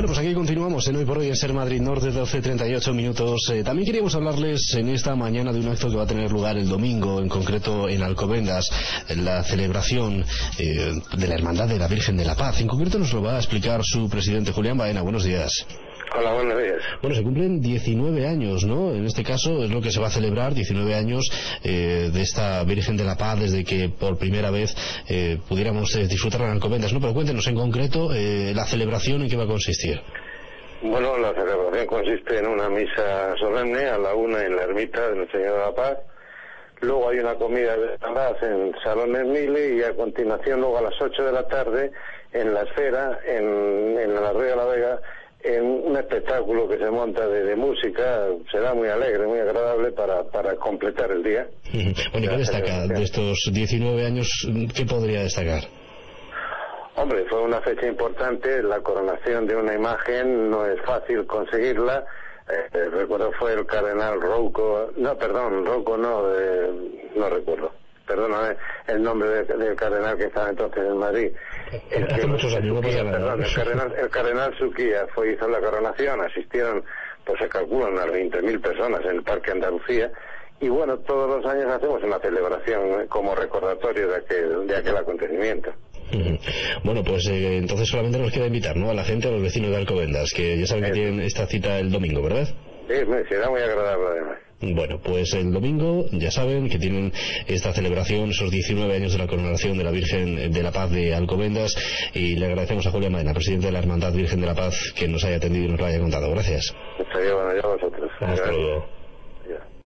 Bueno, pues aquí continuamos en Hoy por Hoy en Ser Madrid Norte, 12:38 minutos. También queríamos hablarles en esta mañana de un acto que va a tener lugar el domingo, en concreto en Alcobendas, la celebración de la Hermandad de la Virgen de la Paz. En concreto nos lo va a explicar su presidente, Julián Baena. Buenos días. Hola, buenos días. Bueno, se cumplen 19 años, ¿no? En este caso es lo que se va a celebrar, 19 años de esta Virgen de la Paz, desde que por primera vez pudiéramos disfrutarla en Alcobendas, ¿no? Pero cuéntenos en concreto la celebración, ¿en qué va a consistir? Bueno, la celebración consiste en una misa solemne a la 1 en la ermita de Nuestra Señora de la Paz. Luego hay una comida de hermandad en Salones Mili y a continuación luego a las 8 de la tarde en la Esfera, en la Ría de la Vega, en un espectáculo que se monta de música. Será muy alegre, muy agradable para completar el día. Bueno, ¿y qué destaca de estos 19 años? ¿Qué podría destacar? Hombre, fue una fecha importante, la coronación de una imagen no es fácil conseguirla. Recuerdo fue el cardenal Rouco, no recuerdo, perdóname el nombre del cardenal que estaba entonces en Madrid. Hace muchos años, el cardenal Suquía hizo la coronación, asistieron, pues se calculan unas 20.000 personas en el Parque Andalucía. Y bueno, todos los años hacemos una celebración como recordatorio de aquel acontecimiento. Bueno, pues entonces solamente nos queda invitar, ¿no?, a la gente, a los vecinos de Alcobendas, que ya saben que tienen esta cita el domingo, ¿verdad? Sí, será muy agradable además. Bueno, pues el domingo ya saben que tienen esta celebración, esos 19 años de la coronación de la Virgen de la Paz de Alcobendas, y le agradecemos a Julián Baena, presidente de la Hermandad Virgen de la Paz, que nos haya atendido y nos lo haya contado. Gracias. Bueno, ya vosotros. Hasta luego.